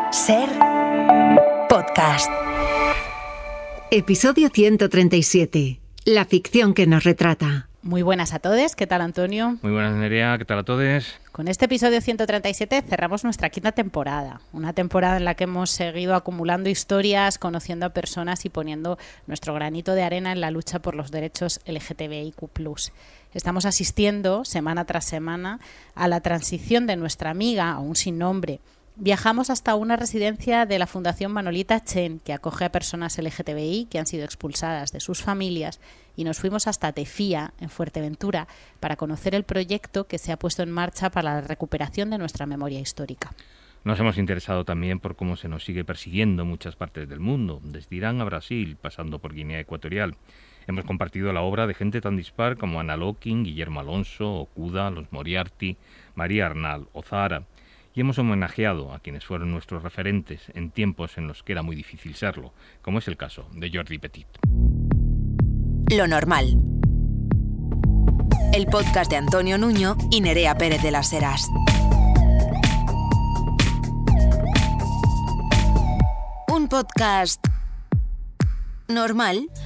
Ser podcast. Episodio 137. La ficción que nos retrata. Muy buenas a todos, ¿qué tal Antonio? Muy buenas Nerea, ¿qué tal a todos? Con este episodio 137 cerramos nuestra quinta temporada, una temporada en la que hemos seguido acumulando historias, conociendo a personas y poniendo nuestro granito de arena en la lucha por los derechos LGTBIQ+. Estamos asistiendo semana tras semana a la transición de nuestra amiga, aún sin nombre. Viajamos hasta una residencia de la Fundación Manolita Chen, que acoge a personas LGTBI que han sido expulsadas de sus familias, y nos fuimos hasta Tefía, en Fuerteventura, para conocer el proyecto que se ha puesto en marcha para la recuperación de nuestra memoria histórica. Nos hemos interesado también por cómo se nos sigue persiguiendo en muchas partes del mundo, desde Irán a Brasil, pasando por Guinea Ecuatorial. Hemos compartido la obra de gente tan dispar como Ana Locking, Guillermo Alonso, Okuda, los Moriarty, María Arnal o Zahara. Y hemos homenajeado a quienes fueron nuestros referentes en tiempos en los que era muy difícil serlo, como es el caso de Jordi Petit. Lo normal. El podcast de Antonio Nuño y Nerea Pérez de las Heras. Un podcast normal.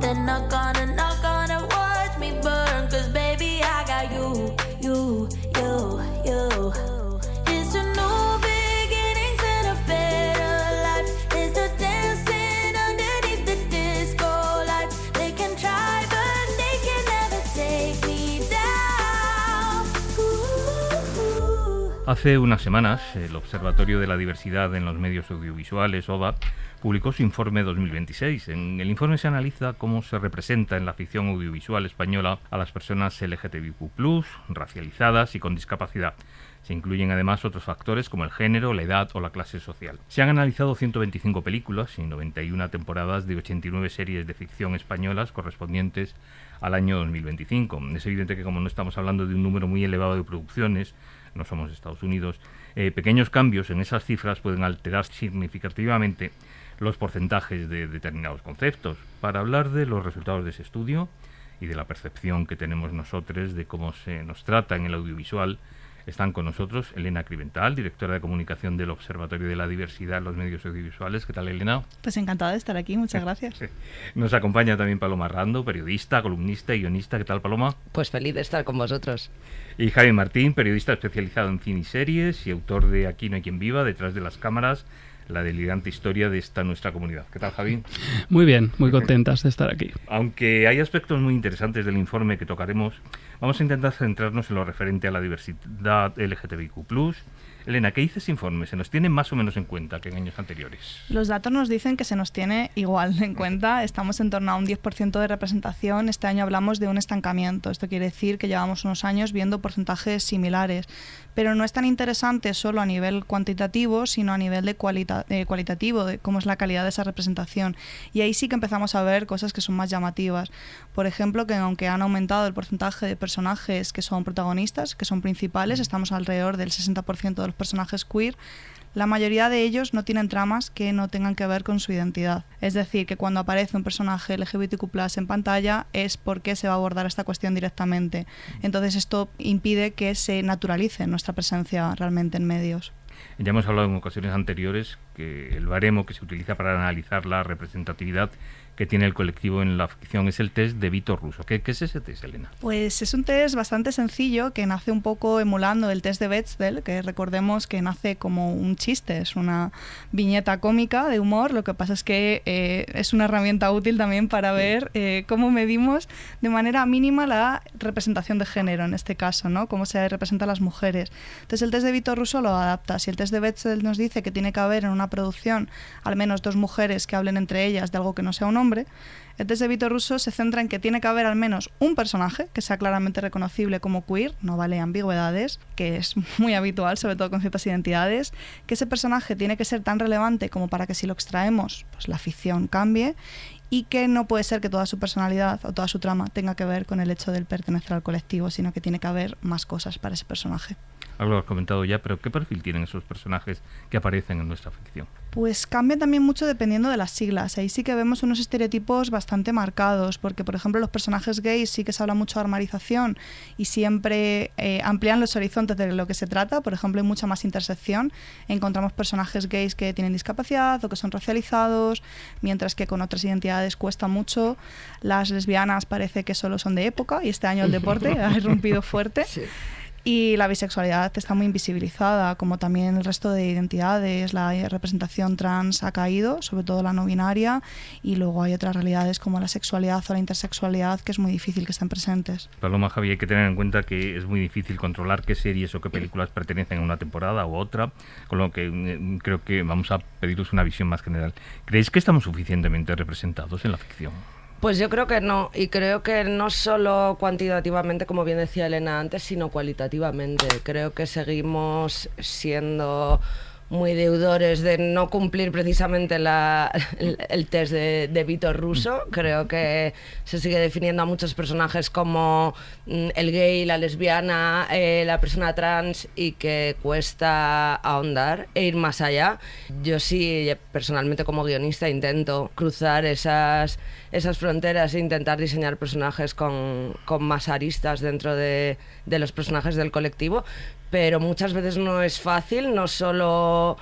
Hace unas semanas, el Observatorio de la Diversidad en los Medios Audiovisuales, ODA, publicó su informe 2026. En el informe se analiza cómo se representa en la ficción audiovisual española a las personas LGTBIQ+, racializadas y con discapacidad. Se incluyen además otros factores como el género, la edad o la clase social. Se han analizado 125 películas y 91 temporadas de 89 series de ficción españolas correspondientes al año 2025. Es evidente que como no estamos hablando de un número muy elevado de producciones, no somos Estados Unidos, pequeños cambios en esas cifras pueden alterar significativamente los porcentajes de determinados conceptos. Para hablar de los resultados de ese estudio y de la percepción que tenemos nosotros de cómo se nos trata en el audiovisual, están con nosotros Elena Crivental, directora de comunicación del Observatorio de la Diversidad en los Medios Audiovisuales. ¿Qué tal, Elena? Pues encantada de estar aquí, muchas gracias. Nos acompaña también Paloma Rando, periodista, columnista y guionista. ¿Qué tal, Paloma? Pues feliz de estar con vosotros. Y Javi Martín, periodista especializado en cine y series y autor de Aquí no hay quien viva, detrás de las cámaras, la delirante historia de esta nuestra comunidad. ¿Qué tal, Javi? Muy bien, muy contentas de estar aquí. Aunque hay aspectos muy interesantes del informe que tocaremos, vamos a intentar centrarnos en lo referente a la diversidad LGTBIQ+. Elena, ¿qué dice ese informe? ¿Se nos tiene más o menos en cuenta que en años anteriores? Los datos nos dicen que se nos tiene igual en cuenta. Estamos en torno a un 10% de representación. Este año hablamos de un estancamiento. Esto quiere decir que llevamos unos años viendo porcentajes similares. Pero no es tan interesante solo a nivel cuantitativo, sino a nivel de cualitativo, de cómo es la calidad de esa representación. Y ahí sí que empezamos a ver cosas que son más llamativas. Por ejemplo, que aunque han aumentado el porcentaje de personajes que son protagonistas, que son principales, estamos alrededor del 60% de los personajes queer, la mayoría de ellos no tienen tramas que no tengan que ver con su identidad. Es decir, que cuando aparece un personaje LGBTQ+ en pantalla es porque se va a abordar esta cuestión directamente. Entonces esto impide que se naturalice nuestra presencia realmente en medios. Ya hemos hablado en ocasiones anteriores que el baremo que se utiliza para analizar la representatividad que tiene el colectivo en la ficción es el test de Vítor Russo. ¿Qué es ese test, Elena? Pues es un test bastante sencillo que nace un poco emulando el test de Bechdel, que recordemos que nace como un chiste, es una viñeta cómica de humor. Lo que pasa es que es una herramienta útil también para ver cómo medimos de manera mínima la representación de género, en este caso, ¿no? Cómo se representa a las mujeres. Entonces el test de Vítor Russo lo adapta. Si el test de Bechdel nos dice que tiene que haber en una producción al menos 2 mujeres que hablen entre ellas de algo que no sea un hombre, el test de Vítor Russo se centra en que tiene que haber al menos un personaje que sea claramente reconocible como queer, no vale ambigüedades, que es muy habitual, sobre todo con ciertas identidades, que ese personaje tiene que ser tan relevante como para que si lo extraemos, pues la ficción cambie, y que no puede ser que toda su personalidad o toda su trama tenga que ver con el hecho de pertenecer al colectivo, sino que tiene que haber más cosas para ese personaje. Algo lo has comentado ya, pero ¿qué perfil tienen esos personajes que aparecen en nuestra ficción? Pues cambia también mucho dependiendo de las siglas. Ahí sí que vemos unos estereotipos bastante marcados, porque por ejemplo los personajes gays sí que se habla mucho de armarización y siempre amplían los horizontes de lo que se trata. Por ejemplo, hay mucha más intersección. Encontramos personajes gays que tienen discapacidad o que son racializados, mientras que con otras identidades cuesta mucho. Las lesbianas parece que solo son de época y este año el deporte ha irrumpido fuerte. Sí. Y la bisexualidad está muy invisibilizada, como también el resto de identidades. La representación trans ha caído, sobre todo la no binaria, y luego hay otras realidades como la sexualidad o la intersexualidad que es muy difícil que estén presentes. Paloma, Javi, hay que tener en cuenta que es muy difícil controlar qué series o qué películas pertenecen a una temporada u otra, con lo que creo que vamos a pediros una visión más general. ¿Creéis que estamos suficientemente representados en la ficción? Pues yo creo que no, y creo que no solo cuantitativamente, como bien decía Elena antes, sino cualitativamente. Creo que seguimos siendo muy deudores de no cumplir precisamente el test de Vítor Russo. Creo que se sigue definiendo a muchos personajes como el gay, la lesbiana, la persona trans, y que cuesta ahondar e ir más allá. Yo sí, personalmente como guionista, intento cruzar esas fronteras e intentar diseñar personajes con más aristas dentro de los personajes del colectivo, pero muchas veces no es fácil, no solo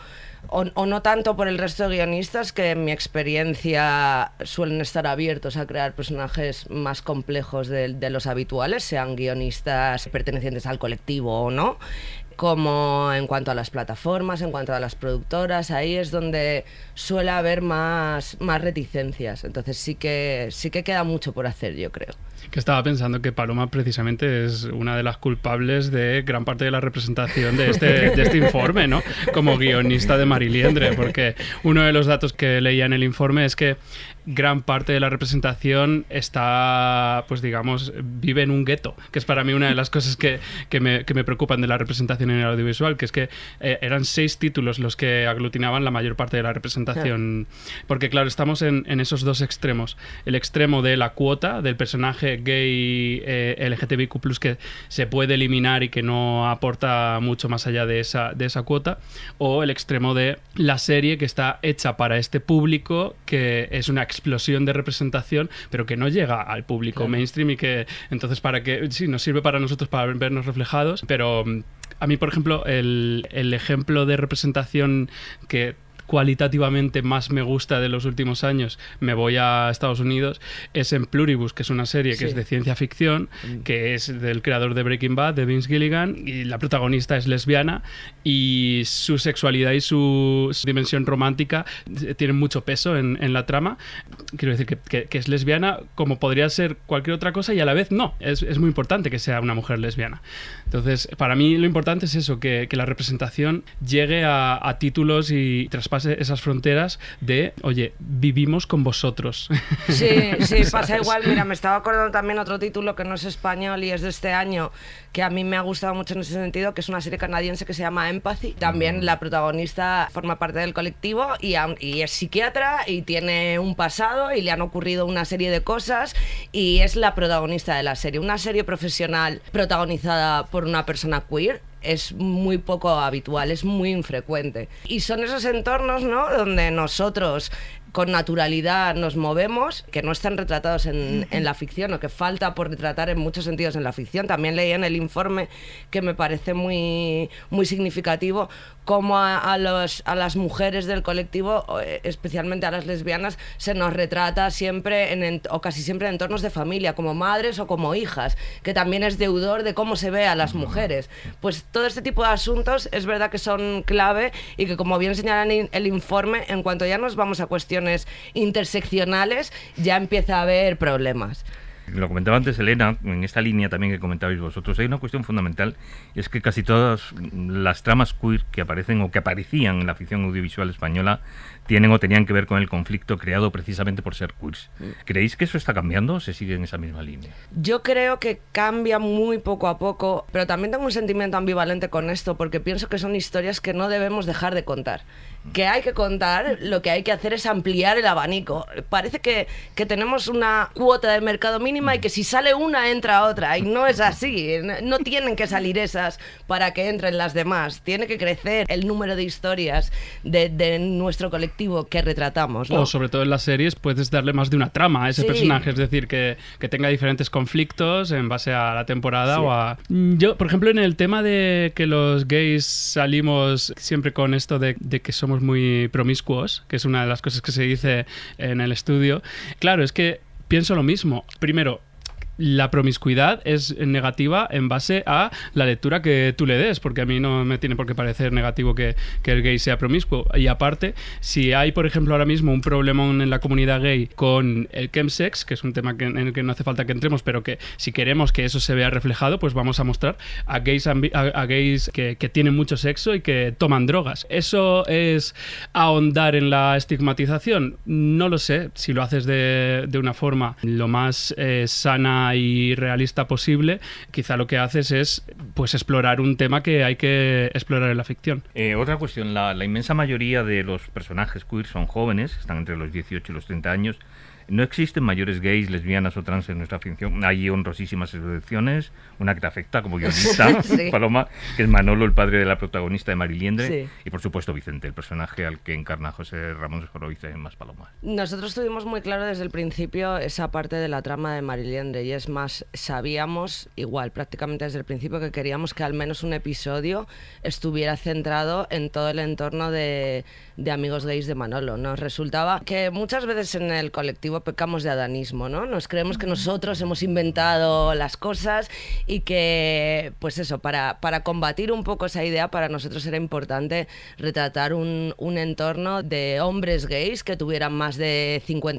o no tanto por el resto de guionistas, que en mi experiencia suelen estar abiertos a crear personajes más complejos de los habituales, sean guionistas pertenecientes al colectivo o no, como en cuanto a las plataformas, en cuanto a las productoras. Ahí es donde suele haber más reticencias. Entonces sí que queda mucho por hacer, yo creo. Que estaba pensando que Paloma precisamente es una de las culpables de gran parte de la representación de este informe, ¿no? Como guionista de Mariliendre, porque uno de los datos que leía en el informe es que gran parte de la representación está, pues digamos, vive en un gueto, que es para mí una de las cosas que me preocupan de la representación en el audiovisual, que es que eran 6 títulos los que aglutinaban la mayor parte de la representación, porque claro, estamos en esos dos extremos, el extremo de la cuota del personaje gay LGTBIQ+, que se puede eliminar y que no aporta mucho más allá de esa cuota, o el extremo de la serie que está hecha para este público, que es una explosión de representación, pero que no llega al público mainstream, y que entonces sí nos sirve para nosotros para vernos reflejados. Pero a mí, por ejemplo, el ejemplo de representación que cualitativamente más me gusta de los últimos años, me voy a Estados Unidos, es en Pluribus, que es una serie que es de ciencia ficción, que es del creador de Breaking Bad, de Vince Gilligan, y la protagonista es lesbiana, y su sexualidad y su dimensión romántica tienen mucho peso en la trama. Quiero decir que es lesbiana como podría ser cualquier otra cosa, y a la vez no, es muy importante que sea una mujer lesbiana. Entonces, para mí lo importante es eso, que la representación llegue a títulos y traspase esas fronteras de, oye, vivimos con vosotros. Sí, pasa igual. Mira, me estaba acordando también otro título que no es español y es de este año, que a mí me ha gustado mucho en ese sentido, que es una serie canadiense que se llama Empathy. También la protagonista forma parte del colectivo y es psiquiatra y tiene un pasado y le han ocurrido una serie de cosas, y es la protagonista de la serie. Una serie profesional protagonizada por una persona queer es muy poco habitual, es muy infrecuente. Y son esos entornos, ¿no?, donde nosotros con naturalidad nos movemos, que no están retratados en la ficción, o que falta por retratar en muchos sentidos en la ficción. También leí en el informe, que me parece muy, muy significativo, cómo a las mujeres del colectivo, especialmente a las lesbianas, se nos retrata siempre o casi siempre en entornos de familia, como madres o como hijas, que también es deudor de cómo se ve a las mujeres. Pues todo este tipo de asuntos es verdad que son clave, y que, como bien señala el informe, en cuanto ya nos vamos a cuestiones interseccionales, ya empieza a haber problemas. Lo comentaba antes Elena, en esta línea también que comentabais vosotros, hay una cuestión fundamental, y es que casi todas las tramas queer que aparecen o que aparecían en la ficción audiovisual española tienen o tenían que ver con el conflicto creado precisamente por ser queers. ¿Creéis que eso está cambiando o se sigue en esa misma línea? Yo creo que cambia muy poco a poco, pero también tengo un sentimiento ambivalente con esto, porque pienso que son historias que no debemos dejar de contar. que hay que contar, lo que hay que hacer es ampliar el abanico. Parece que tenemos una cuota de mercado mínima y que si sale una entra otra, y no es así. No tienen que salir esas para que entren las demás. Tiene que crecer el número de historias de nuestro colectivo que retratamos, ¿no? O sobre todo en las series puedes darle más de una trama a ese personaje, es decir, que tenga diferentes conflictos en base a la temporada o a... Yo, por ejemplo, en el tema de que los gays salimos siempre con esto de que somos muy promiscuos, que es una de las cosas que se dice en el estudio, claro, es que pienso lo mismo. Primero, la promiscuidad es negativa en base a la lectura que tú le des, porque a mí no me tiene por qué parecer negativo que el gay sea promiscuo. Y aparte, si hay, por ejemplo, ahora mismo un problema en la comunidad gay con el chemsex, que es un tema en el que no hace falta que entremos, pero que si queremos que eso se vea reflejado, pues vamos a mostrar a gays que tienen mucho sexo y que toman drogas. ¿Eso es ahondar en la estigmatización? No lo sé. Si lo haces de una forma lo más sana y realista posible, quizá lo que haces es pues explorar un tema que hay que explorar en la ficción. Otra cuestión, la inmensa mayoría de los personajes queer son jóvenes, están entre los 18 y los 30 años. No existen mayores gays, lesbianas o trans en nuestra ficción. Hay honrosísimas excepciones, una que te afecta como guionista, Paloma, que es Manolo, el padre de la protagonista de Mariliendre, y por supuesto Vicente, el personaje al que encarna José Ramón Joroize en Más Paloma. Nosotros tuvimos muy claro desde el principio esa parte de la trama de Mariliendre, y es más, sabíamos igual prácticamente desde el principio que queríamos que al menos un episodio estuviera centrado en todo el entorno de amigos gays de Manolo. Nos resultaba que muchas veces en el colectivo pecamos de adanismo, ¿no? Nos creemos que nosotros hemos inventado las cosas y que, pues eso, para combatir un poco esa idea, para nosotros era importante retratar un entorno de hombres gays que tuvieran más de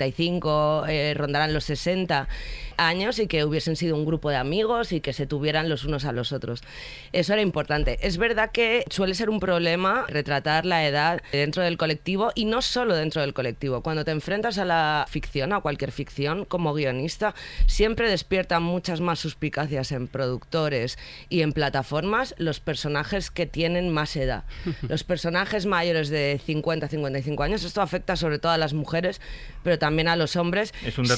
55, rondaran los 60 años y que hubiesen sido un grupo de amigos y que se tuvieran los unos a los otros. Eso era importante. Es verdad que suele ser un problema retratar la edad dentro del colectivo, y no solo dentro del colectivo. Cuando te enfrentas a la ficción, a cualquier ficción, como guionista, siempre despiertan muchas más suspicacias en productores y en plataformas los personajes que tienen más edad. Los personajes mayores de 50, 55 años, esto afecta sobre todo a las mujeres, pero también a los hombres. Es un dato,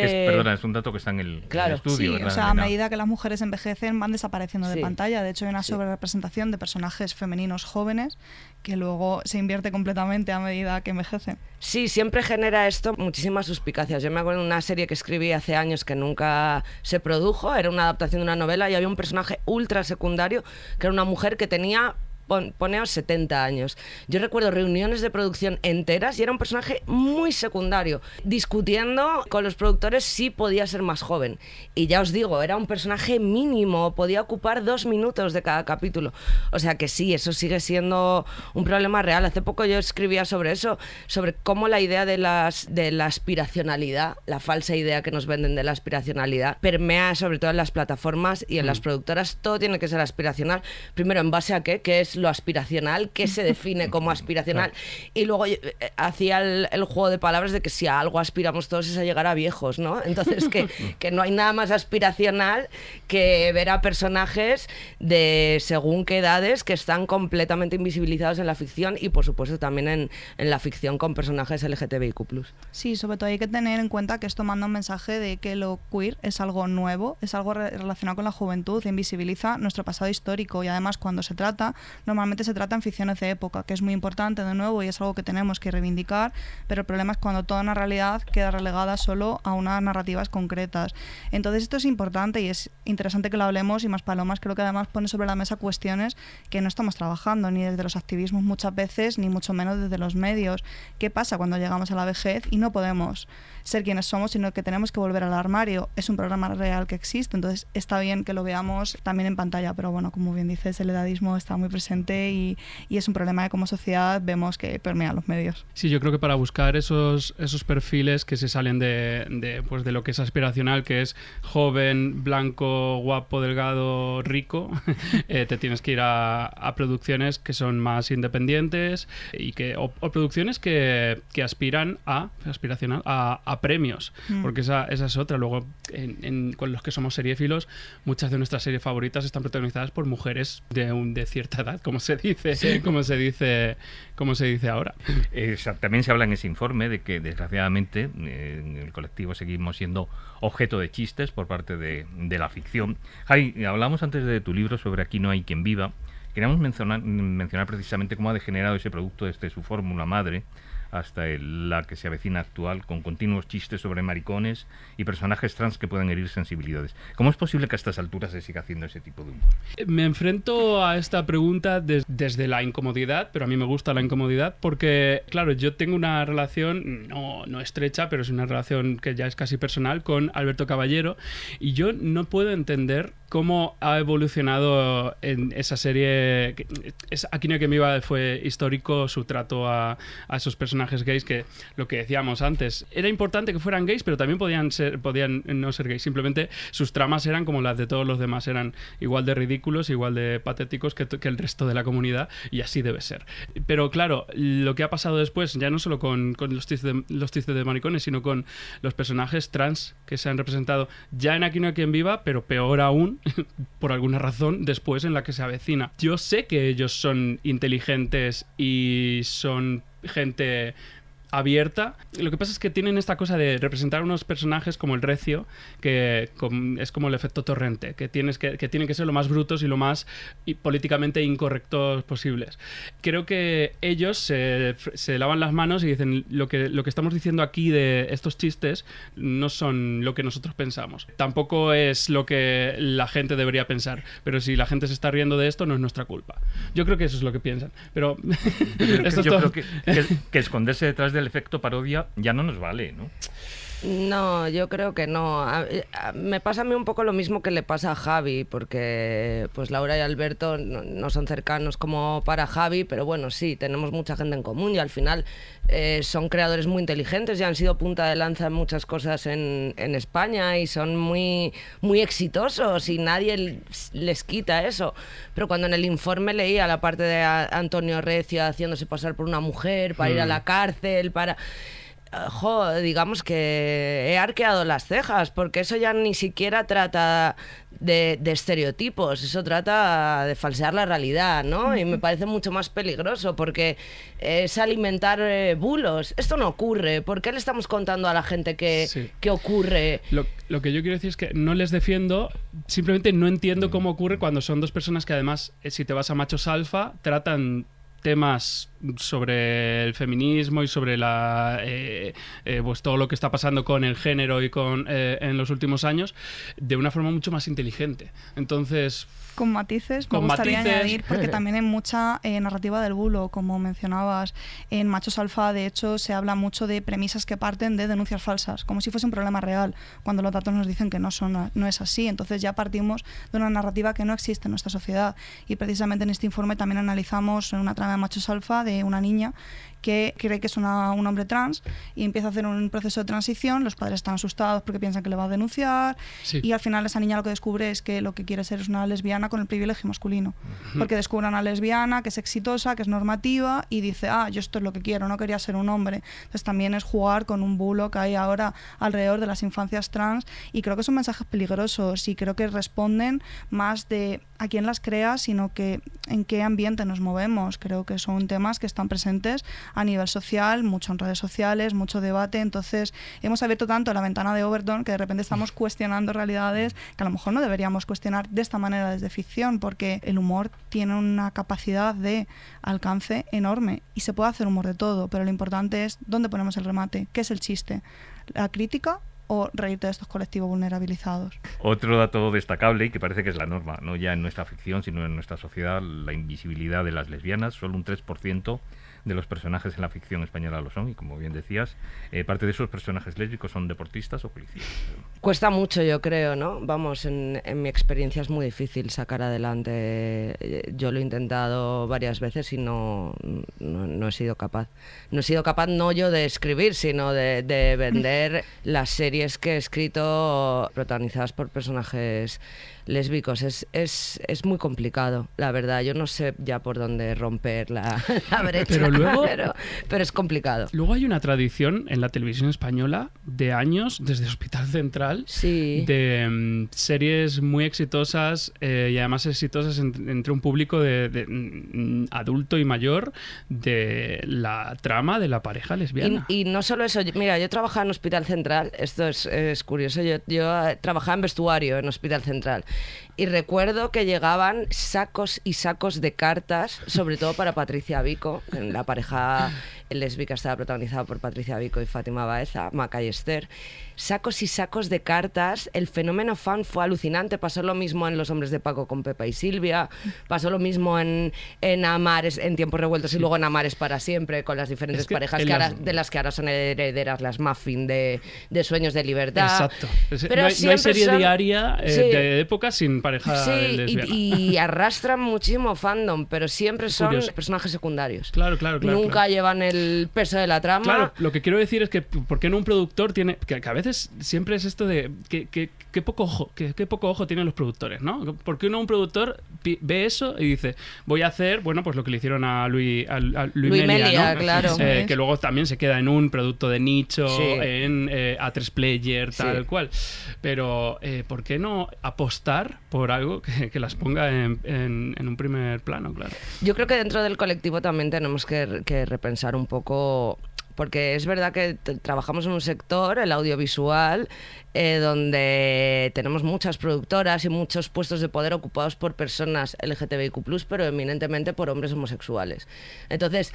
es un dato que está en el estudio. Sí, o sea, a medida que las mujeres envejecen van desapareciendo de pantalla. De hecho, hay una sobrerepresentación de personajes femeninos jóvenes que luego se invierte completamente a medida que envejecen. Sí, siempre genera esto muchísimas suspicacias. Yo me acuerdo de una serie que escribí hace años que nunca se produjo, era una adaptación de una novela y había un personaje ultra secundario que era una mujer que tenía... poneos 70 años. Yo recuerdo reuniones de producción enteras y era un personaje muy secundario, discutiendo con los productores si podía ser más joven. Y ya os digo, era un personaje mínimo, podía ocupar 2 minutos de cada capítulo. O sea que sí, eso sigue siendo un problema real. Hace poco yo escribía sobre eso, sobre cómo la idea de la aspiracionalidad, la falsa idea que nos venden de la aspiracionalidad, permea sobre todo en las plataformas y en las productoras. Todo tiene que ser aspiracional. Primero, ¿en base a qué? ¿Qué es lo aspiracional? ¿Qué se define como aspiracional? Y luego hacía el juego de palabras de que si a algo aspiramos todos es a llegar a viejos, ¿no? Entonces que no hay nada más aspiracional que ver a personajes de según qué edades que están completamente invisibilizados en la ficción y por supuesto también en la ficción con personajes LGTBIQ+. Sí, sobre todo hay que tener en cuenta que esto manda un mensaje de que lo queer es algo nuevo, es algo relacionado con la juventud, invisibiliza nuestro pasado histórico y además cuando se trata, normalmente se trata en ficciones de época, que es muy importante de nuevo y es algo que tenemos que reivindicar, pero el problema es cuando toda una realidad queda relegada solo a unas narrativas concretas. Entonces esto es importante y es interesante que lo hablemos y Más Palomas creo que además pone sobre la mesa cuestiones que no estamos trabajando ni desde los activismos muchas veces, ni mucho menos desde los medios. ¿Qué pasa cuando llegamos a la vejez y no podemos ser quienes somos, sino que tenemos que volver al armario? Es un programa real que existe, entonces está bien que lo veamos también en pantalla, pero bueno, como bien dices, el edadismo está muy presente y es un problema que como sociedad vemos que permea los medios. Sí, yo creo que para buscar esos perfiles que se salen de lo que es aspiracional, que es joven, blanco, guapo, delgado, rico, te tienes que ir a producciones que son más independientes y o producciones que aspiran a premios, porque esa es otra. Luego, con los que somos seriéfilos, muchas de nuestras series favoritas están protagonizadas por mujeres de cierta edad, realidad, como se dice ahora. También se habla en ese informe de que desgraciadamente en el colectivo seguimos siendo objeto de chistes por parte de la ficción. Jai, hablamos antes de tu libro sobre Aquí no hay quien viva. Queríamos mencionar precisamente cómo ha degenerado ese producto desde su fórmula madre hasta la que se avecina actual, con continuos chistes sobre maricones y personajes trans que pueden herir sensibilidades. ¿Cómo es posible que a estas alturas se siga haciendo ese tipo de humor? Me enfrento a esta pregunta desde la incomodidad, pero a mí me gusta la incomodidad porque, claro, yo tengo una relación no estrecha, pero es una relación que ya es casi personal con Alberto Caballero, y yo no puedo entender cómo ha evolucionado en esa serie. Aquí no hay quien viva, fue histórico su trato a esos personajes gays, que lo que decíamos antes, era importante que fueran gays, pero también podían no ser gays, simplemente sus tramas eran como las de todos los demás, eran igual de ridículos, igual de patéticos que el resto de la comunidad, y así debe ser. Pero claro, lo que ha pasado después, ya no solo con los chistes de maricones, sino con los personajes trans que se han representado ya en Aquí no hay quien viva, pero peor aún, por alguna razón, después en la que se avecina. Yo sé que ellos son inteligentes y son gente abierta. Lo que pasa es que tienen esta cosa de representar unos personajes como el Recio, que es como el efecto Torrente, que tienen que ser lo más brutos y lo más políticamente incorrectos posibles. Creo que ellos se lavan las manos y dicen lo que estamos diciendo aquí de estos chistes no son lo que nosotros pensamos. Tampoco es lo que la gente debería pensar, pero si la gente se está riendo de esto no es nuestra culpa. Yo creo que eso es lo que piensan. Pero yo creo que esconderse detrás del efecto parodia ya no nos vale, ¿no? No, yo creo que no. Me pasa a mí un poco lo mismo que le pasa a Javi, porque pues Laura y Alberto no son cercanos como para Javi, pero bueno, sí, tenemos mucha gente en común y al final son creadores muy inteligentes y han sido punta de lanza en muchas cosas en España y son muy, muy exitosos y nadie les quita eso. Pero cuando en el informe leía la parte de Antonio Recio haciéndose pasar por una mujer para ir a la cárcel, digamos que he arqueado las cejas, porque eso ya ni siquiera trata de estereotipos, eso trata de falsear la realidad, ¿no? Y me parece mucho más peligroso, porque es alimentar bulos. Esto no ocurre. ¿Por qué le estamos contando a la gente que ocurre? Lo que yo quiero decir es que no les defiendo, simplemente no entiendo cómo ocurre cuando son dos personas que además, si te vas a Machos Alfa, tratan temas sobre el feminismo y sobre pues todo lo que está pasando con el género y en los últimos años de una forma mucho más inteligente. Entonces, con matices, me gustaría añadir, porque también hay mucha narrativa del bulo, como mencionabas. En Machos Alfa, de hecho, se habla mucho de premisas que parten de denuncias falsas, como si fuese un problema real, cuando los datos nos dicen que no es así. Entonces ya partimos de una narrativa que no existe en nuestra sociedad. Y precisamente en este informe también analizamos una trama de Machos Alfa de una niña que cree que es un hombre trans y empieza a hacer un proceso de transición. Los padres están asustados porque piensan que le va a denunciar, y al final esa niña lo que descubre es que lo que quiere ser es una lesbiana con el privilegio masculino, porque descubre a una lesbiana que es exitosa, que es normativa, y dice, yo esto es lo que quiero, no quería ser un hombre. Entonces también es jugar con un bulo que hay ahora alrededor de las infancias trans, y creo que son mensajes peligrosos y creo que responden más de a quién las crea, sino que en qué ambiente nos movemos. Creo que son temas que están presentes a nivel social, mucho en redes sociales, mucho debate. Entonces hemos abierto tanto la ventana de Overton que de repente estamos cuestionando realidades que a lo mejor no deberíamos cuestionar de esta manera desde ficción, porque el humor tiene una capacidad de alcance enorme y se puede hacer humor de todo, pero lo importante es dónde ponemos el remate, qué es el chiste, la crítica o reírte de estos colectivos vulnerabilizados. Otro dato destacable, y que parece que es la norma, no ya en nuestra ficción, sino en nuestra sociedad, la invisibilidad de las lesbianas. Solo un 3% de los personajes en la ficción española lo son, y como bien decías, parte de esos personajes lésbicos son deportistas o policías. Cuesta mucho, yo creo, ¿no? Vamos, en mi experiencia es muy difícil sacar adelante. Yo lo he intentado varias veces y no he sido capaz. No he sido capaz, no yo de escribir, sino de vender las series que he escrito protagonizadas por personajes lésbicos. Es muy complicado, la verdad. Yo no sé ya por dónde romper la brecha. Pero luego... pero es complicado. Luego hay una tradición en la televisión española de años, desde Hospital Central, de series muy exitosas y además exitosas entre un público de adulto y mayor, de la trama de la pareja lesbiana. Y no solo eso, mira, yo trabajaba en Hospital Central, esto es curioso, yo trabajaba en vestuario en Hospital Central y recuerdo que llegaban sacos y sacos de cartas, sobre todo para Patricia Vico, la pareja lésbica estaba protagonizada por Patricia Vico y Fátima Baeza, Maca y Esther. Sacos y sacos de cartas. El fenómeno fan fue alucinante. Pasó lo mismo en Los hombres de Paco con Pepa y Silvia. Pasó lo mismo en Amares, en Tiempos revueltos, y luego en Amares para siempre, con las diferentes parejas de las que ahora son herederas, las Muffin de Sueños de Libertad. Exacto. Pero no hay serie diaria de época sin pareja lesbiana. Y arrastran muchísimo fandom, pero siempre son personajes secundarios. Claro. Nunca llevan el peso de la trama. Claro, lo que quiero decir es que ¿por qué no un productor tiene... Que a veces siempre es esto de qué poco ojo tienen los productores, ¿no? ¿Por qué no un productor ve eso y dice, voy a hacer, bueno, pues lo que le hicieron a Luis Melia, ¿no? Claro. Que luego también se queda en un producto de nicho, en A3 Player, tal cual. Pero ¿por qué no apostar por algo que las ponga en un primer plano, claro? Yo creo que dentro del colectivo también tenemos que repensar un poco, porque es verdad que trabajamos en un sector, el audiovisual, donde tenemos muchas productoras y muchos puestos de poder ocupados por personas LGTBIQ+, pero eminentemente por hombres homosexuales. Entonces,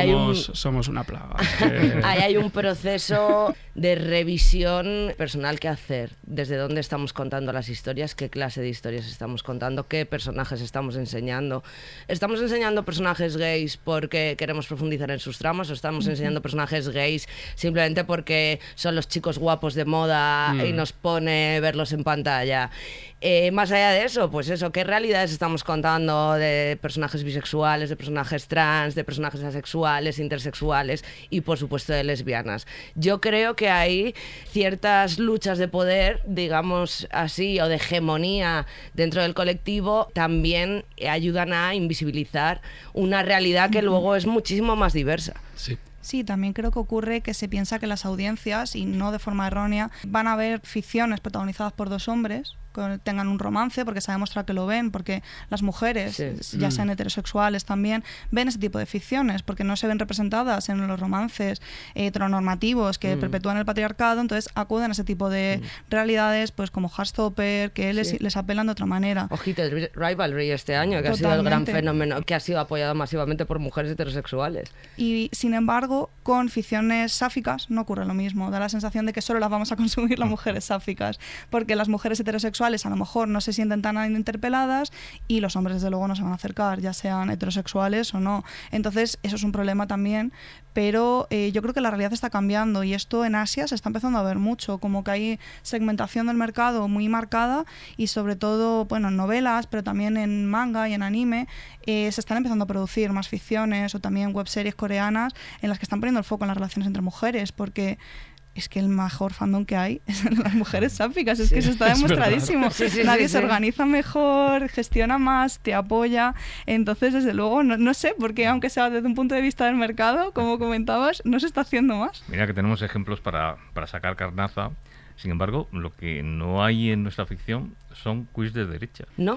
somos una plaga. Ahí hay un proceso de revisión personal que hacer. Desde dónde estamos contando las historias, qué clase de historias estamos contando, qué personajes estamos enseñando. ¿Estamos enseñando personajes gays porque queremos profundizar en sus tramas o estamos enseñando personajes gays simplemente porque son los chicos guapos de moda y nos pone verlos en pantalla? Más allá de eso, pues eso, ¿qué realidades estamos contando de personajes bisexuales, de personajes trans, de personajes asexuales, intersexuales y por supuesto de lesbianas? Yo creo que hay ciertas luchas de poder, digamos así, o de hegemonía dentro del colectivo, también ayudan a invisibilizar una realidad que luego es muchísimo más diversa. Sí, también creo que ocurre que se piensa que las audiencias, y no de forma errónea, van a ver ficciones protagonizadas por dos hombres que tengan un romance, porque se ha demostrado que lo ven, porque las mujeres, ya sean heterosexuales también, ven ese tipo de ficciones, porque no se ven representadas en los romances heteronormativos que perpetúan el patriarcado, entonces acuden a ese tipo de realidades, pues como Heartstopper, que les apelan de otra manera. Ojito, el Rivalry este año, que ha sido el gran fenómeno, que ha sido apoyado masivamente por mujeres heterosexuales. Y sin embargo, con ficciones sáficas no ocurre lo mismo. Da la sensación de que solo las vamos a consumir las mujeres sáficas, porque las mujeres heterosexuales a lo mejor no se sienten tan interpeladas y los hombres desde luego no se van a acercar, ya sean heterosexuales o no. Entonces eso es un problema también, pero yo creo que la realidad está cambiando y esto en Asia se está empezando a ver mucho, como que hay segmentación del mercado muy marcada y sobre todo, bueno, en novelas, pero también en manga y en anime se están empezando a producir más ficciones o también webseries coreanas en las que están poniendo el foco en las relaciones entre mujeres, porque es que el mejor fandom que hay es el de las mujeres sáficas, es que eso está demostradísimo. Nadie se organiza mejor, gestiona más, te apoya. Entonces, desde luego, no sé, porque aunque sea desde un punto de vista del mercado, como comentabas, no se está haciendo más. Mira que tenemos ejemplos para sacar carnaza. Sin embargo, lo que no hay en nuestra ficción son quiz de derecha. ¿No?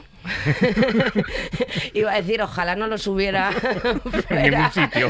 Iba a decir, ojalá no los hubiera en ningún sitio.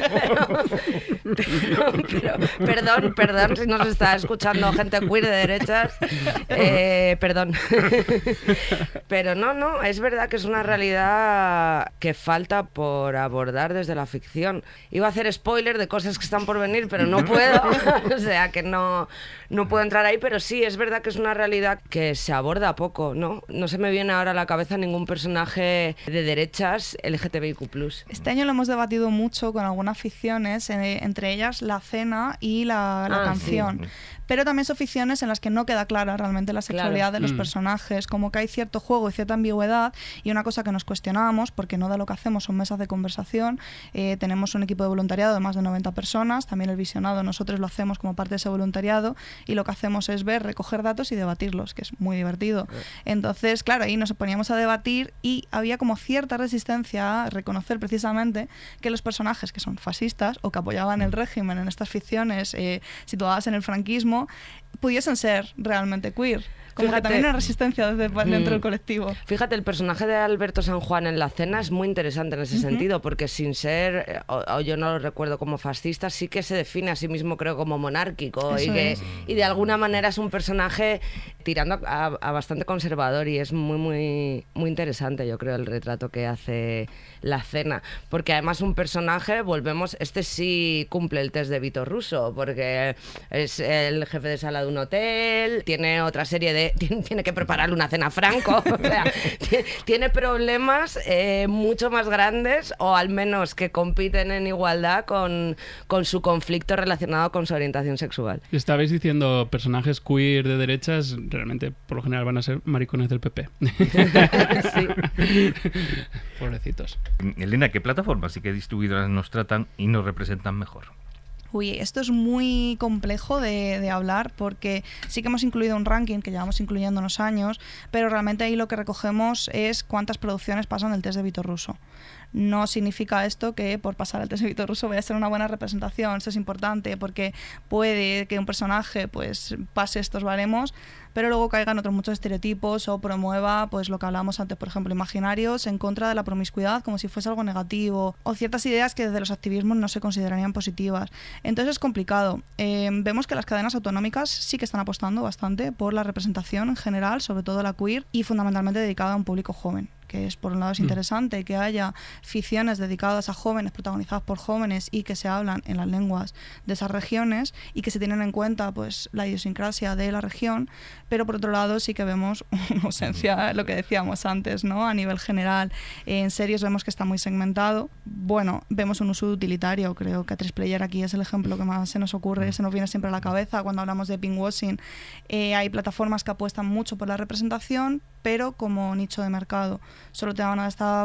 Pero, perdón si nos está escuchando gente queer de derechas. Perdón. Pero no, es verdad que es una realidad que falta por abordar desde la ficción. Iba a hacer spoiler de cosas que están por venir, pero no puedo. O sea, que no puedo entrar ahí, pero sí, es verdad que es una realidad que se aborda poco, ¿no? No se me viene ahora a la cabeza ningún personaje de derechas LGTBIQ+. Este año lo hemos debatido mucho con algunas ficciones, entre ellas La Cena y la canción. Sí. Pero también son ficciones en las que no queda clara realmente la sexualidad de los personajes, como que hay cierto juego y cierta ambigüedad, y una cosa que nos cuestionábamos, porque no de lo que hacemos son mesas de conversación, tenemos un equipo de voluntariado de más de 90 personas, también el visionado nosotros lo hacemos como parte de ese voluntariado, y lo que hacemos es recoger datos y debatirlos, que es muy divertido. Entonces, Entonces, claro, ahí nos poníamos a debatir y había como cierta resistencia a reconocer precisamente que los personajes que son fascistas o que apoyaban el régimen en estas ficciones situadas en el franquismo pudiesen ser realmente queer. Como que también una resistencia dentro del colectivo. Fíjate, el personaje de Alberto San Juan en La Cena es muy interesante en ese sentido, porque sin ser, o yo no lo recuerdo como fascista, sí que se define a sí mismo, creo, como monárquico y de alguna manera es un personaje tirando a bastante conservador, y es muy interesante, yo creo, el retrato que hace La Cena, porque además un personaje, este sí cumple el test de Vito Russo, porque es el jefe de sala de un hotel, tiene otra serie de tiene que prepararle una cena a Franco, o sea, tiene problemas mucho más grandes, o al menos que compiten en igualdad con su conflicto relacionado con su orientación sexual. Estabais diciendo personajes queer de derechas, realmente por lo general van a ser maricones del PP. Sí. Pobrecitos. Elena, ¿qué plataformas y qué distribuidoras nos tratan y nos representan mejor? Uy, esto es muy complejo de hablar, porque sí que hemos incluido un ranking que llevamos incluyendo unos años, pero realmente ahí lo que recogemos es cuántas producciones pasan el test de Vito Russo. No significa esto que por pasar el test de Vito Russo vaya a ser una buena representación. Eso es importante, porque puede que un personaje pues pase estos baremos, pero luego caigan otros muchos estereotipos o promueva pues lo que hablábamos antes, por ejemplo, imaginarios en contra de la promiscuidad como si fuese algo negativo, o ciertas ideas que desde los activismos no se considerarían positivas. Entonces es complicado. Vemos que las cadenas autonómicas sí que están apostando bastante por la representación en general, sobre todo la queer, y fundamentalmente dedicada a un público joven, que es, por un lado, es interesante que haya ficciones dedicadas a jóvenes, protagonizadas por jóvenes y que se hablan en las lenguas de esas regiones y que se tienen en cuenta pues la idiosincrasia de la región, pero por otro lado sí que vemos una ausencia, lo que decíamos antes, ¿no? A nivel general, en series vemos que está muy segmentado. Bueno, vemos un uso utilitario, creo que A3Player aquí es el ejemplo que más se nos ocurre, se nos viene siempre a la cabeza cuando hablamos de pinkwashing. Hay plataformas que apuestan mucho por la representación, pero como nicho de mercado. Solo te dan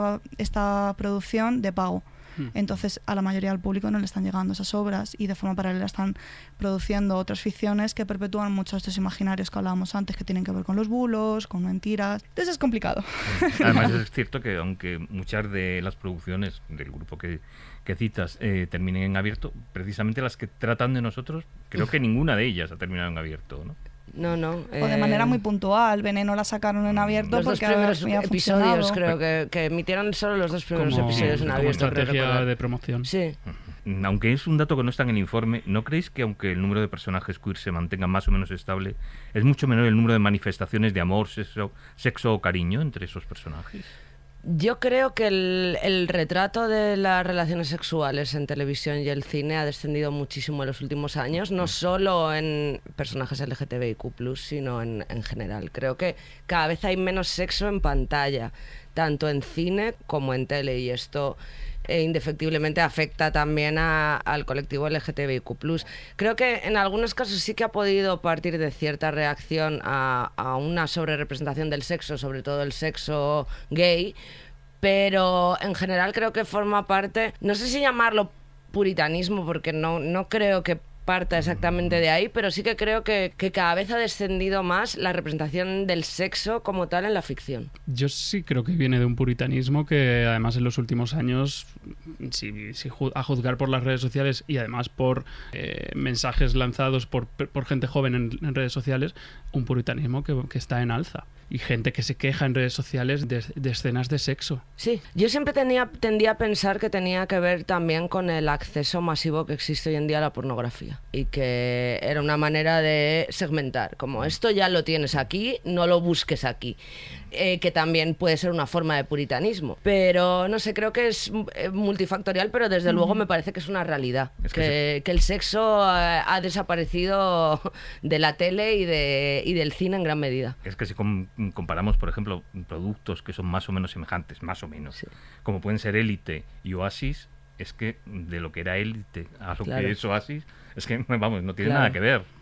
esta producción de pago. Entonces a la mayoría del público no le están llegando esas obras, y de forma paralela están produciendo otras ficciones que perpetúan muchos de estos imaginarios que hablábamos antes, que tienen que ver con los bulos, con mentiras. Entonces es complicado. Además es cierto que aunque muchas de las producciones del grupo que citas terminen en abierto, precisamente las que tratan de nosotros, creo que ninguna de ellas ha terminado en abierto, ¿no? No. O de manera muy puntual. Veneno la sacaron en abierto los porque dos primeros había episodios, funcionado. creo que emitieron solo los dos primeros Como episodios en abierto. Como estrategia de promoción. Sí. Aunque es un dato que no está en el informe, ¿no creéis que aunque el número de personajes queer se mantenga más o menos estable, es mucho menor el número de manifestaciones de amor, sexo o cariño entre esos personajes? Yo creo que el retrato de las relaciones sexuales en televisión y el cine ha descendido muchísimo en los últimos años, no solo en personajes LGTBIQ+, sino en general. Creo que cada vez hay menos sexo en pantalla, tanto en cine como en tele, y esto indefectiblemente afecta también al colectivo LGTBIQ+. Creo que en algunos casos sí que ha podido partir de cierta reacción a una sobrerepresentación del sexo, sobre todo el sexo gay, pero en general creo que forma parte, no sé si llamarlo puritanismo, porque no creo que parta exactamente de ahí, pero sí que creo que cada vez ha descendido más la representación del sexo como tal en la ficción. Yo sí creo que viene de un puritanismo que además en los últimos años, a juzgar por las redes sociales y además por mensajes lanzados por gente joven en redes sociales, un puritanismo que está en alza. Y gente que se queja en redes sociales de escenas de sexo. Sí, yo siempre tendía a pensar que tenía que ver también con el acceso masivo que existe hoy en día a la pornografía, y que era una manera de segmentar, como esto ya lo tienes aquí, no lo busques aquí, que también puede ser una forma de puritanismo, pero no sé, creo que es multifactorial, pero desde luego me parece que es una realidad, que el sexo ha desaparecido de la tele y del cine en gran medida. Es que si comparamos, por ejemplo, productos que son más o menos semejantes, más o menos, sí, como pueden ser Élite y Oasis, es que de lo que era Élite a lo que es Oasis, es que, vamos, no tiene nada que ver.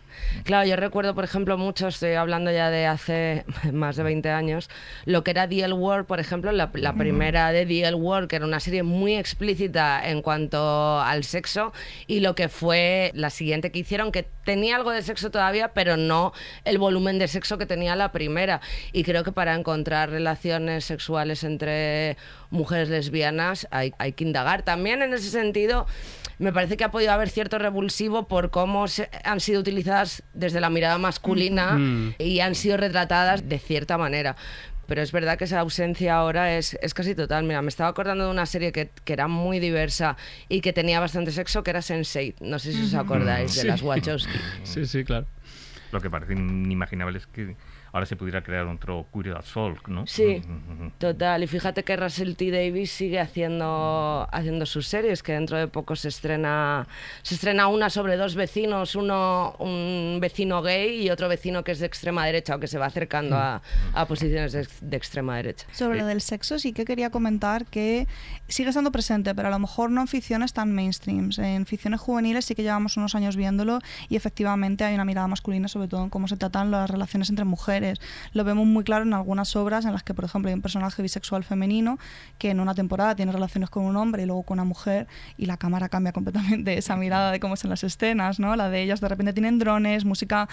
Claro, yo recuerdo, por ejemplo, mucho, estoy hablando ya de hace más de 20 años, lo que era The L Word, por ejemplo, la primera de The L Word, que era una serie muy explícita en cuanto al sexo, y lo que fue la siguiente que hicieron, que tenía algo de sexo todavía, pero no el volumen de sexo que tenía la primera. Y creo que para encontrar relaciones sexuales entre mujeres lesbianas hay que indagar. También en ese sentido, me parece que ha podido haber cierto revulsivo por cómo han sido utilizadas desde la mirada masculina y han sido retratadas de cierta manera. Pero es verdad que esa ausencia ahora es casi total. Mira, me estaba acordando de una serie que era muy diversa y que tenía bastante sexo, que era Sense8. No sé si os acordáis de las Wachowski. Sí, claro. Lo que parece inimaginable es que ahora se pudiera crear otro Queer as Folk, ¿no? Sí, total. Y fíjate que Russell T. Davies sigue haciendo sus series, que dentro de poco se estrena una sobre dos vecinos, un vecino gay y otro vecino que es de extrema derecha o que se va acercando a posiciones de extrema derecha. Sobre lo del sexo sí que quería comentar que sigue estando presente, pero a lo mejor no en ficciones tan mainstreams. En ficciones juveniles sí que llevamos unos años viéndolo y efectivamente hay una mirada masculina sobre todo en cómo se tratan las relaciones entre mujeres. Lo vemos muy claro en algunas obras en las que, por ejemplo, hay un personaje bisexual femenino que en una temporada tiene relaciones con un hombre y luego con una mujer y la cámara cambia completamente esa mirada de cómo son las escenas, ¿no? La de ellas de repente tienen drones, música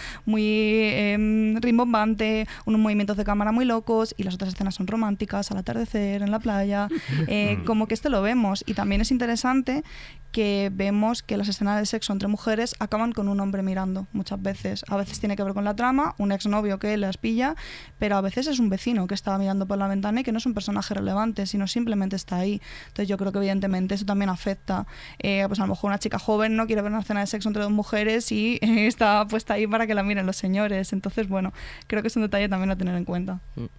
muy rimbombante, unos movimientos de cámara muy locos y las otras escenas son románticas, al atardecer, en la playa, como que esto lo vemos. Y también es interesante que vemos que las escenas de sexo entre mujeres acaban con un hombre mirando muchas veces. A veces tiene que ver con la trama, un exnovio que las pilla, pero a veces es un vecino que está mirando por la ventana y que no es un personaje relevante, sino simplemente está ahí. Entonces yo creo que evidentemente eso también afecta. Pues a lo mejor una chica joven no quiere ver una escena de sexo entre dos mujeres y está puesta ahí para que la miren los señores. Entonces, bueno, creo que es un detalle también a tener en cuenta.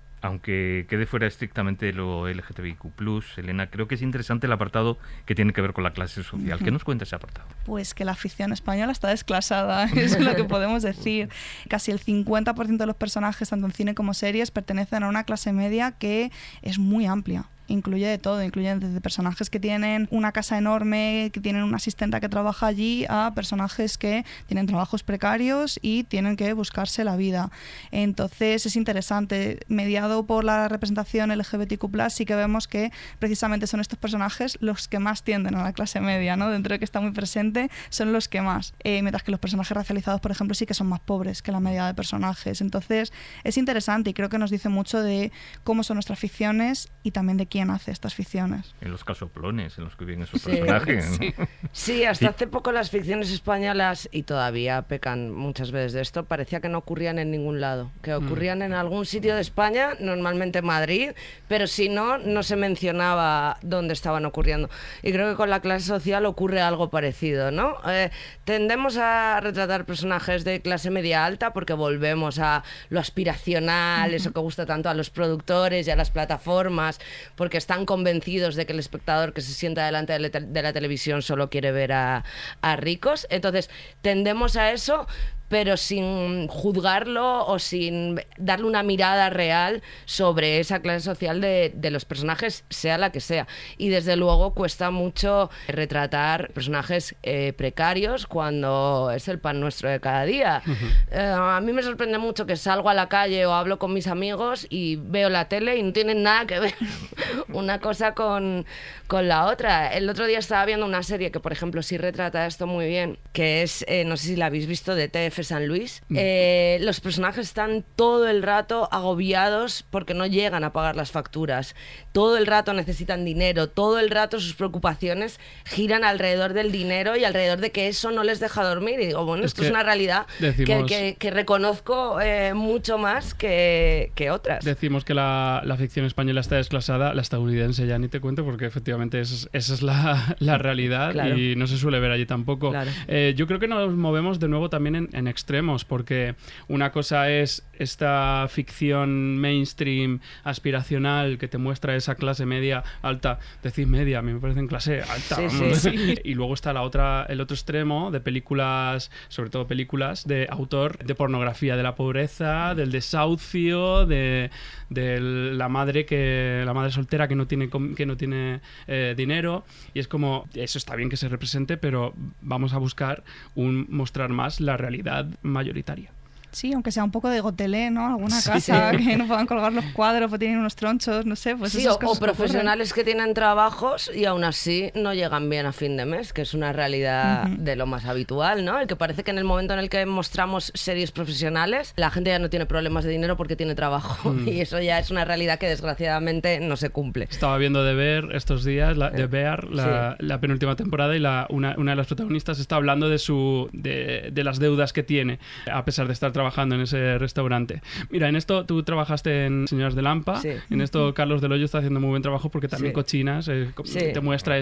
Aunque quede fuera estrictamente lo LGTBIQ+, Elena, creo que es interesante el apartado que tiene que ver con la clase social. ¿Qué nos cuenta ese apartado? Pues que la ficción española está desclasada, es lo que podemos decir. Casi el 50% de los personajes, tanto en cine como series, pertenecen a una clase media que es muy amplia. Incluye de todo, incluye desde personajes que tienen una casa enorme, que tienen una asistenta que trabaja allí, a personajes que tienen trabajos precarios y tienen que buscarse la vida. Entonces es interesante, mediado por la representación LGBTQ+, sí que vemos que precisamente son estos personajes los que más tienden a la clase media, ¿no? Dentro de que está muy presente, son los que más. Mientras que los personajes racializados, por ejemplo, sí que son más pobres que la media de personajes. Entonces es interesante y creo que nos dice mucho de cómo son nuestras ficciones y también de quién hace estas ficciones. En los casoplones en los que viven esos personajes. Sí, hasta hace poco las ficciones españolas, y todavía pecan muchas veces de esto, parecía que no ocurrían en ningún lado, que ocurrían en algún sitio de España, normalmente Madrid, pero si no, no se mencionaba dónde estaban ocurriendo. Y creo que con la clase social ocurre algo parecido, ¿no? Tendemos a retratar personajes de clase media alta porque volvemos a lo aspiracional, eso que gusta tanto a los productores y a las plataformas, porque están convencidos de que el espectador que se sienta delante de la televisión solo quiere ver a ricos. Entonces tendemos a eso, pero sin juzgarlo o sin darle una mirada real sobre esa clase social de los personajes, sea la que sea. Y desde luego cuesta mucho retratar personajes precarios cuando es el pan nuestro de cada día. A mí me sorprende mucho que salgo a la calle o hablo con mis amigos y veo la tele y no tienen nada que ver una cosa con la otra. El otro día estaba viendo una serie que, por ejemplo, sí retrata esto muy bien, que es, no sé si la habéis visto, de TF San Luis. Los personajes están todo el rato agobiados porque no llegan a pagar las facturas. Todo el rato necesitan dinero, todo el rato sus preocupaciones giran alrededor del dinero y alrededor de que eso no les deja dormir. Y digo, bueno, esto es una realidad que reconozco mucho más que otras. Decimos que la ficción española está desclasada, la estadounidense ya ni te cuento, porque efectivamente esa es la realidad. Claro. Y no se suele ver allí tampoco. Claro. Yo creo que nos movemos de nuevo también en extremos, porque una cosa es esta ficción mainstream aspiracional que te muestra esa clase media alta, decir media, a mí me parece en clase alta, sí. Y luego está el otro extremo de películas, sobre todo películas de autor de pornografía, de la pobreza, del desahucio, de la madre soltera que no tiene dinero, y es como, eso está bien que se represente, pero vamos a buscar mostrar más la realidad realidad mayoritaria. Sí, aunque sea un poco de gotelé, ¿no? Alguna casa que no puedan colgar los cuadros o tienen unos tronchos, no sé. Pues sí, esas o cosas profesionales que tienen trabajos y aún así no llegan bien a fin de mes, que es una realidad de lo más habitual, ¿no? El que parece que en el momento en el que mostramos series profesionales, la gente ya no tiene problemas de dinero porque tiene trabajo. Y eso ya es una realidad que desgraciadamente no se cumple. Estaba viendo The Bear estos días, The Bear, la penúltima temporada, y una de las protagonistas está hablando de las deudas que tiene, a pesar de estar trabajando en ese restaurante. Mira, en esto tú trabajaste en Señoras de Lampa, en esto Carlos Del Hoyo está haciendo muy buen trabajo porque también Cochinas te muestra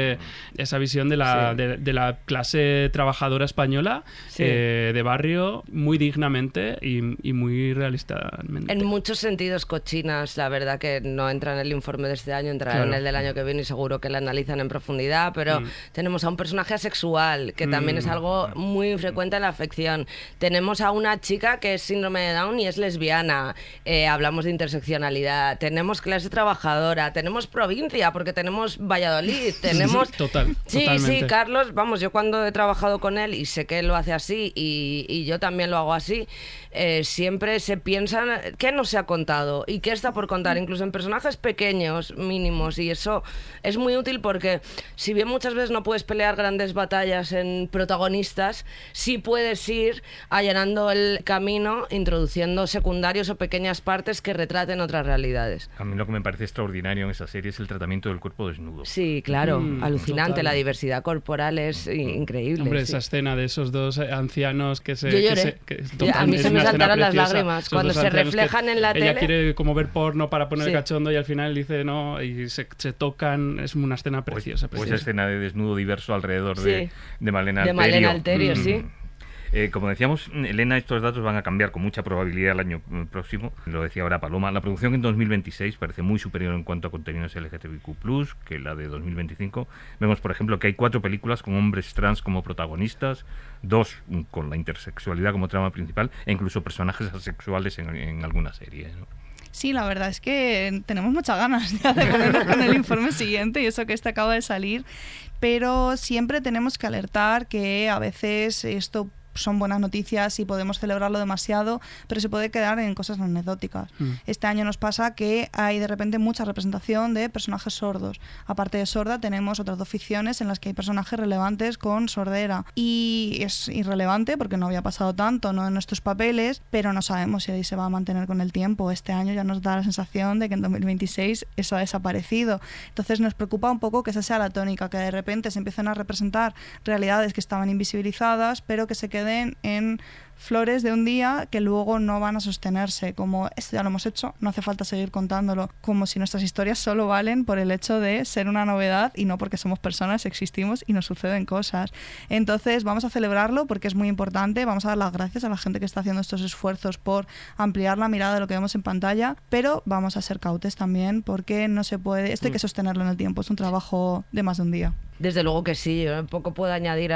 esa visión de la clase trabajadora española, de barrio, muy dignamente y muy realistamente. En muchos sentidos Cochinas, la verdad que no entra en el informe de este año, entrará en el del año que viene y seguro que la analizan en profundidad, pero tenemos a un personaje asexual, que también es algo muy frecuente en la ficción. Tenemos a una chica que es síndrome de Down y es lesbiana. Hablamos de interseccionalidad. Tenemos clase trabajadora. Tenemos provincia, porque tenemos Valladolid. Tenemos... Totalmente. Carlos, vamos, yo cuando he trabajado con él y sé que él lo hace así y yo también lo hago así, siempre se piensan qué no se ha contado y qué está por contar, incluso en personajes pequeños, mínimos, y eso es muy útil porque si bien muchas veces no puedes pelear grandes batallas en protagonistas, sí puedes ir allanando el camino, introduciendo secundarios o pequeñas partes que retraten otras realidades. A mí lo que me parece extraordinario en esa serie es el tratamiento del cuerpo desnudo. Sí, claro, alucinante, total. la diversidad corporal es increíble. Hombre, sí. Esa escena de esos dos ancianos que se... Yo lloré. A mí se me saltaron las lágrimas cuando se reflejan en la tele. Ella quiere como ver porno para poner cachondo y al final dice no, y se tocan. Es una escena preciosa. Pues esa escena de desnudo diverso alrededor de Malena Alterio. De Malena Alterio, sí. Como decíamos, Elena, estos datos van a cambiar con mucha probabilidad el año próximo. Lo decía ahora Paloma. La producción en 2026 parece muy superior en cuanto a contenidos LGTBIQ+, que la de 2025. Vemos, por ejemplo, que hay 4 películas con hombres trans como protagonistas, 2 con la intersexualidad como trama principal, e incluso personajes asexuales en alguna serie, ¿no? Sí, la verdad es que tenemos muchas ganas ya de ponernos con el informe siguiente y eso que este acaba de salir, pero siempre tenemos que alertar que a veces esto son buenas noticias y podemos celebrarlo demasiado, pero se puede quedar en cosas anecdóticas. Este año nos pasa que hay de repente mucha representación de personajes sordos. Aparte de sorda, tenemos otras 2 ficciones en las que hay personajes relevantes con sordera. Y es irrelevante porque no había pasado tanto, ¿no?, en nuestros papeles, pero no sabemos si ahí se va a mantener con el tiempo. Este año ya nos da la sensación de que en 2026 eso ha desaparecido. Entonces nos preocupa un poco que esa sea la tónica, que de repente se empiecen a representar realidades que estaban invisibilizadas, pero que se queden en flores de un día que luego no van a sostenerse, como esto ya lo hemos hecho, no hace falta seguir contándolo, como si nuestras historias solo valen por el hecho de ser una novedad y no porque somos personas, existimos y nos suceden cosas. Entonces vamos a celebrarlo porque es muy importante, vamos a dar las gracias a la gente que está haciendo estos esfuerzos por ampliar la mirada de lo que vemos en pantalla, pero vamos a ser cautos también porque no se puede, esto hay que sostenerlo en el tiempo, es un trabajo de más de un día. Desde luego que sí, yo poco puedo añadir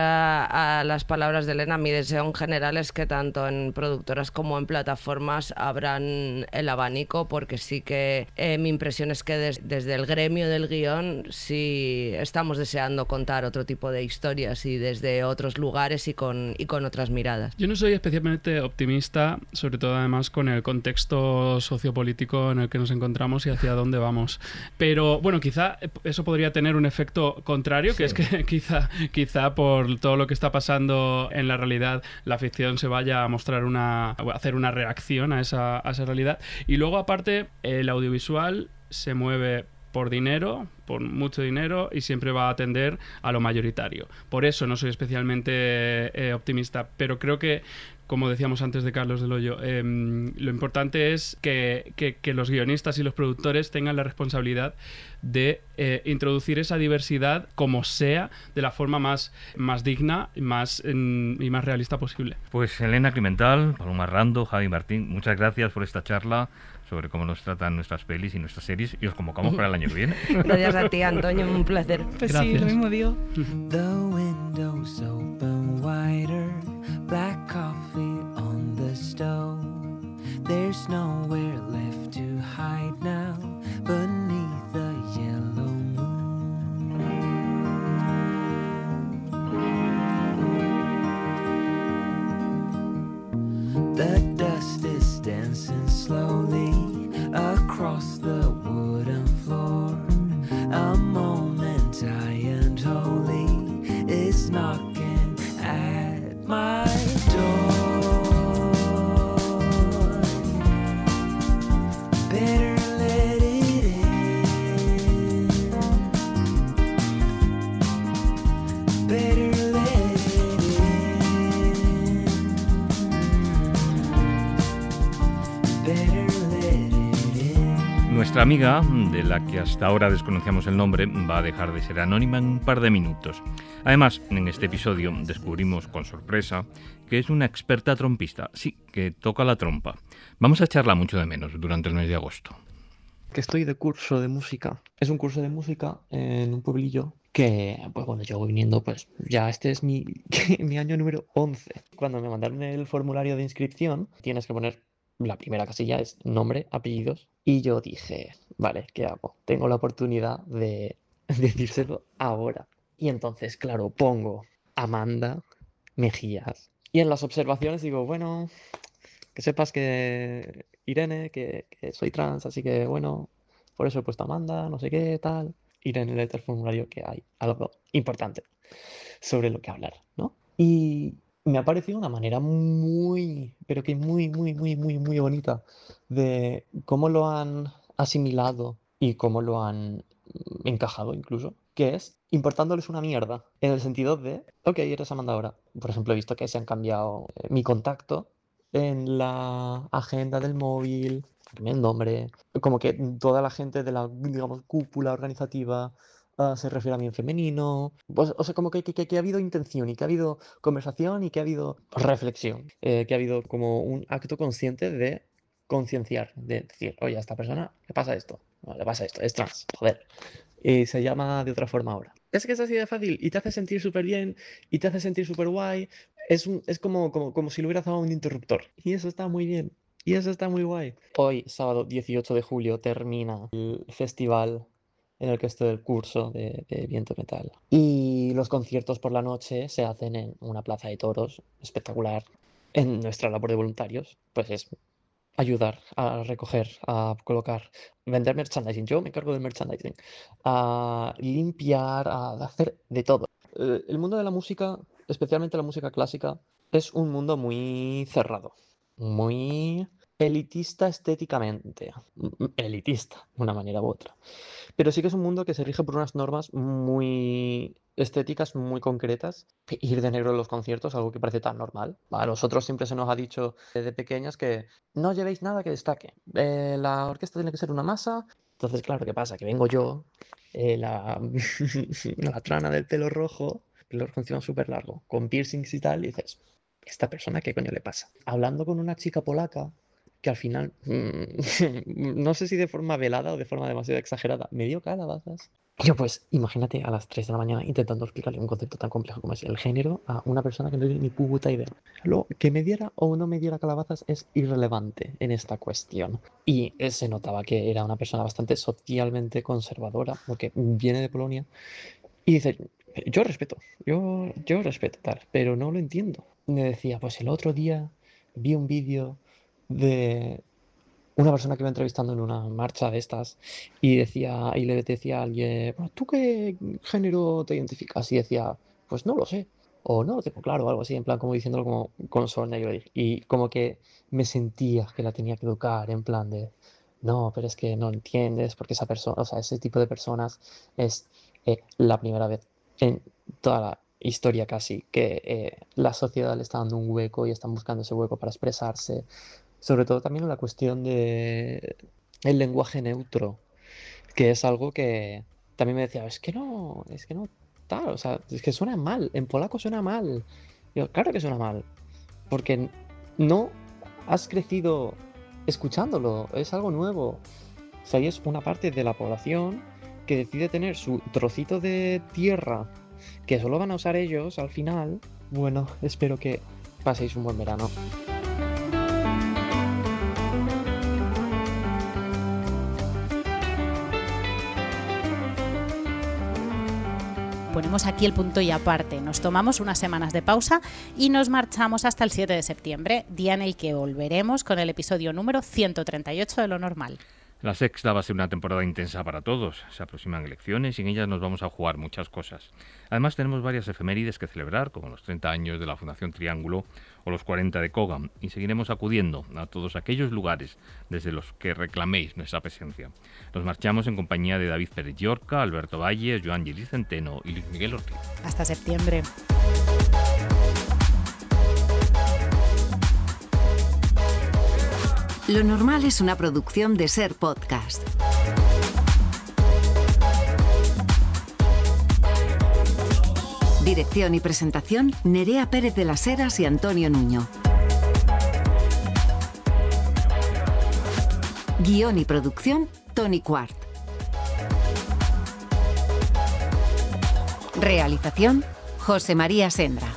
a las palabras de Elena. Mi deseo en general es que tanto en productoras como en plataformas abran el abanico, porque sí que mi impresión es que desde el gremio del guión sí estamos deseando contar otro tipo de historias y desde otros lugares y con otras miradas. Yo no soy especialmente optimista, sobre todo además con el contexto sociopolítico en el que nos encontramos y hacia dónde vamos. Pero bueno, quizá eso podría tener un efecto contrario, que es que quizá por todo lo que está pasando en la realidad, la ficción se vaya a mostrar hacer una reacción a esa realidad. Y luego, aparte, el audiovisual se mueve por dinero, por mucho dinero, y siempre va a atender a lo mayoritario. Por eso no soy especialmente optimista, pero creo que, como decíamos antes de Carlos Del Hoyo, lo importante es que los guionistas y los productores tengan la responsabilidad de introducir esa diversidad como sea, de la forma más digna y más realista posible. Pues Elena Climental, Paloma Rando, Javi Martín, muchas gracias por esta charla sobre cómo nos tratan nuestras pelis y nuestras series, y os convocamos para el año que viene. Gracias a ti, Antonio, un placer. Pues gracias. Sí, lo mismo digo. The windows open wider, black coffee on the stove. There's nowhere left to hide now beneath the yellow moon. The dust is dancing slowly across the wooden floor. A moment high and holy is knocking at my door. Better let it in. Better let it in. Better let it in. Nuestra amiga, de la que hasta ahora desconocíamos el nombre, va a dejar de ser anónima en un par de minutos. Además, en este episodio descubrimos con sorpresa que es una experta trompista. Sí, que toca la trompa. Vamos a echarla mucho de menos durante el mes de agosto. Que estoy de curso de música. Es un curso de música en un pueblillo que, pues bueno, llevo viniendo, pues ya este es mi año número 11. Cuando me mandaron el formulario de inscripción, tienes que poner, la primera casilla es nombre, apellidos, y yo dije, vale, ¿qué hago? Tengo la oportunidad de decírselo ahora. Y entonces, claro, pongo Amanda Mejías. Y en las observaciones digo, bueno, que sepas que Irene, que soy trans, así que bueno, por eso he puesto Amanda, no sé qué, tal. Irene lee el formulario que hay algo importante sobre lo que hablar, ¿no? Y me ha parecido una manera muy, pero que muy bonita de cómo lo han asimilado y cómo lo han encajado incluso, que es importándoles una mierda, en el sentido de, ok, eres Amanda ahora. Por ejemplo, he visto que se han cambiado mi contacto en la agenda del móvil, el nombre, como que toda la gente de la, digamos, cúpula organizativa se refiere a mí en femenino. Pues, o sea, como que ha habido intención y que ha habido conversación y que ha habido reflexión, que ha habido como un acto consciente de concienciar, de decir, oye, a esta persona le pasa esto, no, le pasa esto, es trans, joder, y se llama de otra forma ahora. Es que es así de fácil y te hace sentir súper bien y te hace sentir súper guay. Es como si le hubieras dado un interruptor. Y eso está muy bien. Y eso está muy guay. Hoy, sábado 18 de julio, termina el festival en el que estoy del curso de viento metal. Y los conciertos por la noche se hacen en una plaza de toros espectacular. En nuestra labor de voluntarios, pues es ayudar a recoger, a colocar, vender merchandising. Yo me encargo del merchandising. A limpiar, a hacer de todo. El mundo de la música, especialmente la música clásica, es un mundo muy cerrado, muy elitista estéticamente. Elitista, de una manera u otra. Pero sí que es un mundo que se rige por unas normas muy estéticas, muy concretas. Ir de negro en los conciertos, algo que parece tan normal. A nosotros siempre se nos ha dicho desde pequeños que no llevéis nada que destaque. La orquesta tiene que ser una masa. Entonces, claro, ¿qué pasa? Que vengo yo, la trana del pelo rojo, pelo rojo encima súper largo, con piercings y tal, y dices, ¿esta persona qué coño le pasa? Hablando con una chica polaca, que al final, no sé si de forma velada o de forma demasiado exagerada, me dio calabazas. Y yo pues, imagínate a las 3 de la mañana intentando explicarle un concepto tan complejo como es el género a una persona que no tiene ni puta idea. Luego, que me diera o no me diera calabazas es irrelevante en esta cuestión. Y se notaba que era una persona bastante socialmente conservadora, porque viene de Polonia. Y dice, yo respeto tal, pero no lo entiendo. Me decía, pues el otro día vi un vídeo de una persona que iba entrevistando en una marcha de estas y le decía a alguien, bueno, ¿tú qué género te identificas? Y decía, pues no lo sé, o no lo tengo claro, o algo así, en plan como diciéndolo como con sol negro. Y como que me sentía que la tenía que educar, en plan de, no, pero es que no entiendes, porque esa persona, o sea, ese tipo de personas es la primera vez en toda la historia casi que la sociedad le está dando un hueco y están buscando ese hueco para expresarse. Sobre todo también en la cuestión de el lenguaje neutro, que es algo que también me decía, es que no, tal, o sea, es que suena mal, en polaco suena mal. Y yo, claro que suena mal, porque no has crecido escuchándolo, es algo nuevo. O sea, y es una parte de la población que decide tener su trocito de tierra que solo van a usar ellos al final. Bueno, espero que paséis un buen verano. ponemos aquí el punto y aparte. Nos tomamos unas semanas de pausa y nos marchamos hasta el 7 de septiembre, día en el que volveremos con el episodio número 138 de Lo Normal. La sexta va a ser una temporada intensa para todos. Se aproximan elecciones y en ellas nos vamos a jugar muchas cosas. Además tenemos varias efemérides que celebrar, como los 30 años de la Fundación Triángulo o los 40 de Cogam, y seguiremos acudiendo a todos aquellos lugares desde los que reclaméis nuestra presencia. Nos marchamos en compañía de David Pérez Llorca, Alberto Valles, Joan Gili Centeno y Luis Miguel Ortiz. Hasta septiembre. Lo Normal es una producción de Ser Podcast. Dirección y presentación, Nerea Pérez de las Heras y Antonio Nuño. Guión y producción, Tony Quart. Realización, José María Sendra.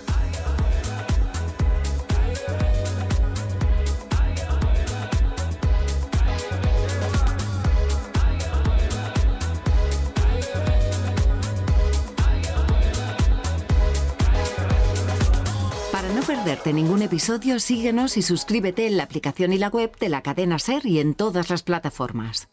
Para no perderte ningún episodio, síguenos y suscríbete en la aplicación y la web de la cadena SER y en todas las plataformas.